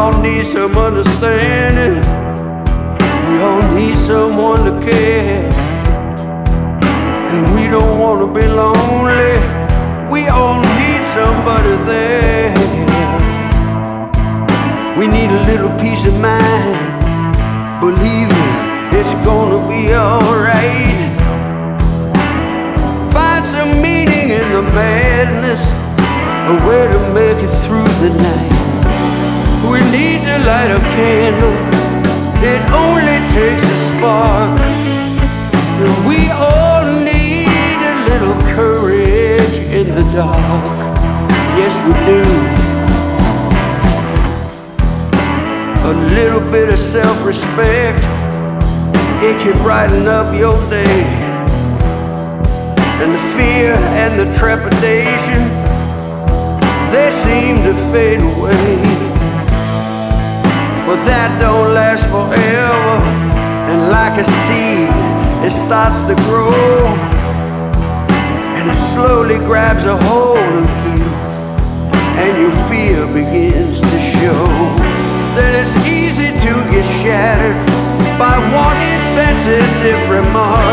all need some understanding. We all need someone to care. And we don't want to be lonely. We all need somebody there. We need a little peace of mind, believing it's gonna be alright. Find some meaning in the madness, a way to make it through the night. We need to light a candle, it only takes a spark. And we all need a little courage in the dark. Yes, we do. A little bit of self-respect, it can brighten up your day. And the fear and the trepidation, they seem to fade away. But that don't last forever. And like a seed, it starts to grow. And it slowly grabs a hold of you, and your fear begins to show. Then it's easy to get shattered by one insensitive remark.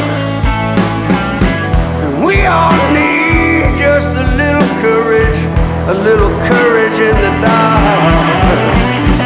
And we all need just a little courage in the dark.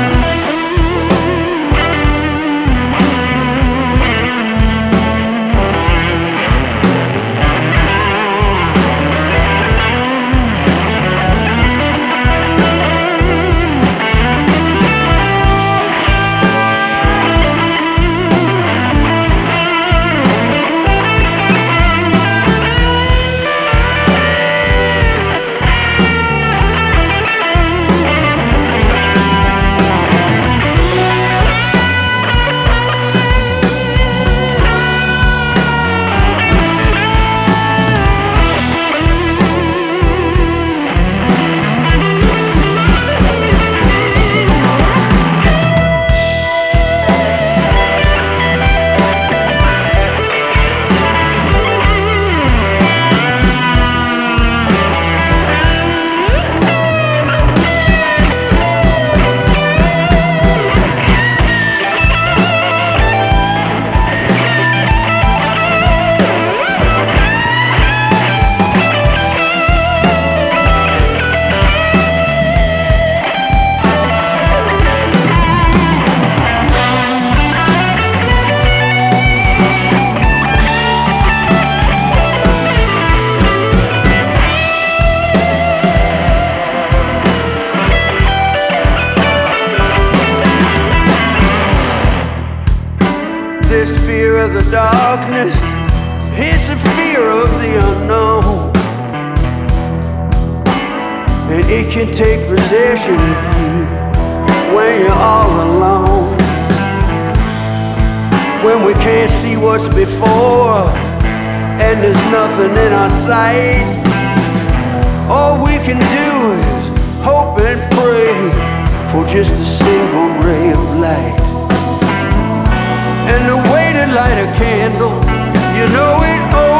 This fear of the darkness, it's a fear of the unknown. And it can take possession of you when you're all alone. When we can't see what's before and there's nothing in our sight, all we can do is hope and pray for just a single ray of light. And the way to light a candle, you know it